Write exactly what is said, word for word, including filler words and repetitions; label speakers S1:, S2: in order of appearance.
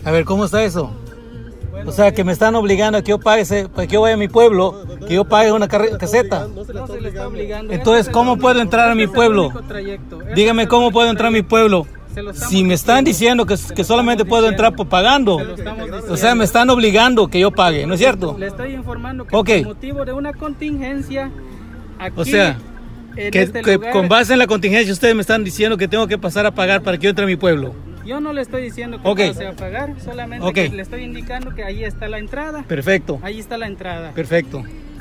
S1: A ver, ¿cómo está eso? O sea, que me están obligando a que yo pague, ese, para que yo vaya a mi pueblo, que yo pague una carre- caseta.
S2: No se le está obligando.
S1: Entonces, ¿cómo puedo entrar a mi pueblo? Dígame cómo puedo entrar a mi pueblo. Si me están diciendo que, que solamente puedo entrar por pagando, o sea, me están obligando que yo pague, ¿no es cierto?
S2: Le estoy informando que
S1: Okay.
S2: por motivo de una contingencia aquí,
S1: O sea,
S2: en
S1: que,
S2: este
S1: que
S2: lugar,
S1: con base en la contingencia ustedes me están diciendo que tengo que pasar a pagar para que yo entre a mi pueblo.
S2: yo no le estoy diciendo que
S1: Okay.
S2: pase a pagar, solamente
S1: Okay.
S2: que le estoy indicando que ahí está la entrada.
S1: Perfecto,
S2: Ahí está la entrada.
S1: perfecto.